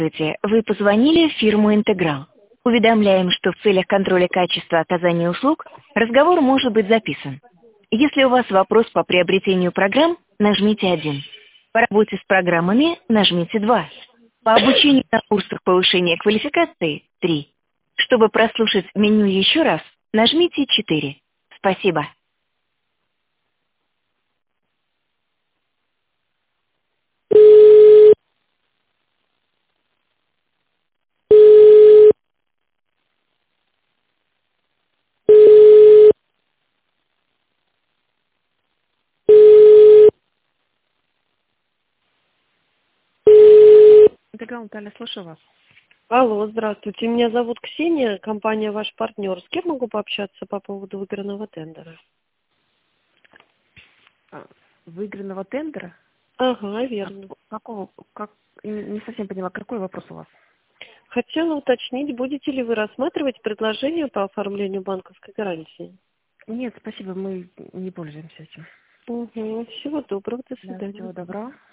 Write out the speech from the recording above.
Здравствуйте, вы позвонили в фирму «Интеграл». Уведомляем, что в целях контроля качества оказания услуг разговор может быть записан. Если у вас вопрос по приобретению программ, нажмите 1. По работе с программами нажмите 2. По обучению на курсах повышения квалификации 3. Чтобы прослушать меню еще раз, нажмите 4. Спасибо. Интеграл, Наталья, слушаю вас. Алло, здравствуйте. Меня зовут Ксения, компания «Ваш партнер». С кем могу пообщаться по поводу выигранного тендера? Выигранного тендера? Ага, верно. Не совсем поняла, какой вопрос у вас? Хотела уточнить, будете ли вы рассматривать предложение по оформлению банковской гарантии? Нет, спасибо, мы не пользуемся этим. Угу. Всего доброго, до Да, свидания. всего доброго.